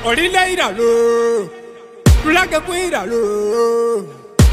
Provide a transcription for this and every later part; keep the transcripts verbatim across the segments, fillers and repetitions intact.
Olinairalo, Black Quiralo,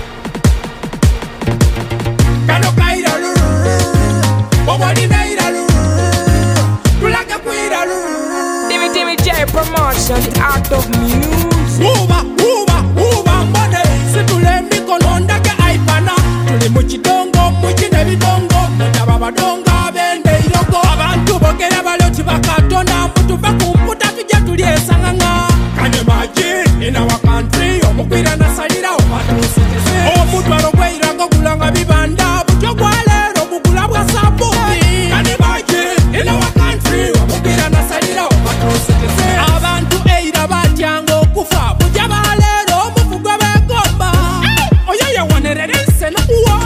Cano Cairalo, Olinairalo, Black Quiralo. Timmy Timmy J Promotion, the art of music. Uva, uva, uva, mone. Si tu le mi kononda ke aipana. Tuli muchitongo, muchine bidongo. Mutababa donga, bende iroko. Abantu bokera baloti bakatona. Mutu bakumputa tuje tulie sanganga. Can you imagine in our country? Omukwira na salira omatu sitese. Omutu arogweira ngogulanga bibanda. Butyo gwalero bugula bwa sabubi. Can you imagine in our country? Omukwira na salira omatu sitese. Abantu eira batyango kufa. Butya balero mufugo begomba. Oyoyo wanerere nsena uwa.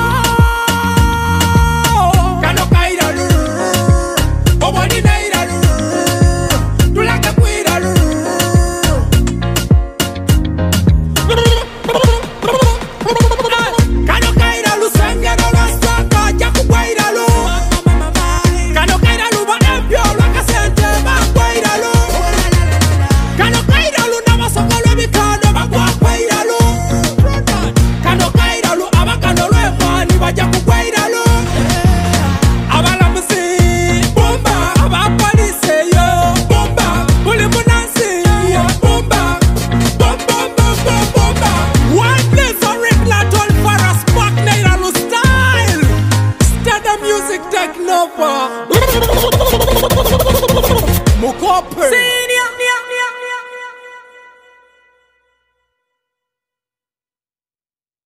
Kano kaira lu. Oboni neira lu. Tulake kwira lu. Kano kaira lu sengero lwasaka jakugwaira lu. Kano kaira lu ba empyo lwakasente bagwaira lu. Kano kaira lu n'amasoko lw'ebikando bagwakwaira lu. Kano kaira lu abakano lw'emwani bajja kugwaira lu. Abalamuzi bumba, abapoliisi yo bumba, buli munansi bumba, bum bum bum bum bumba. One place original told for a spark naira lu style. Start the music take over. Mukope.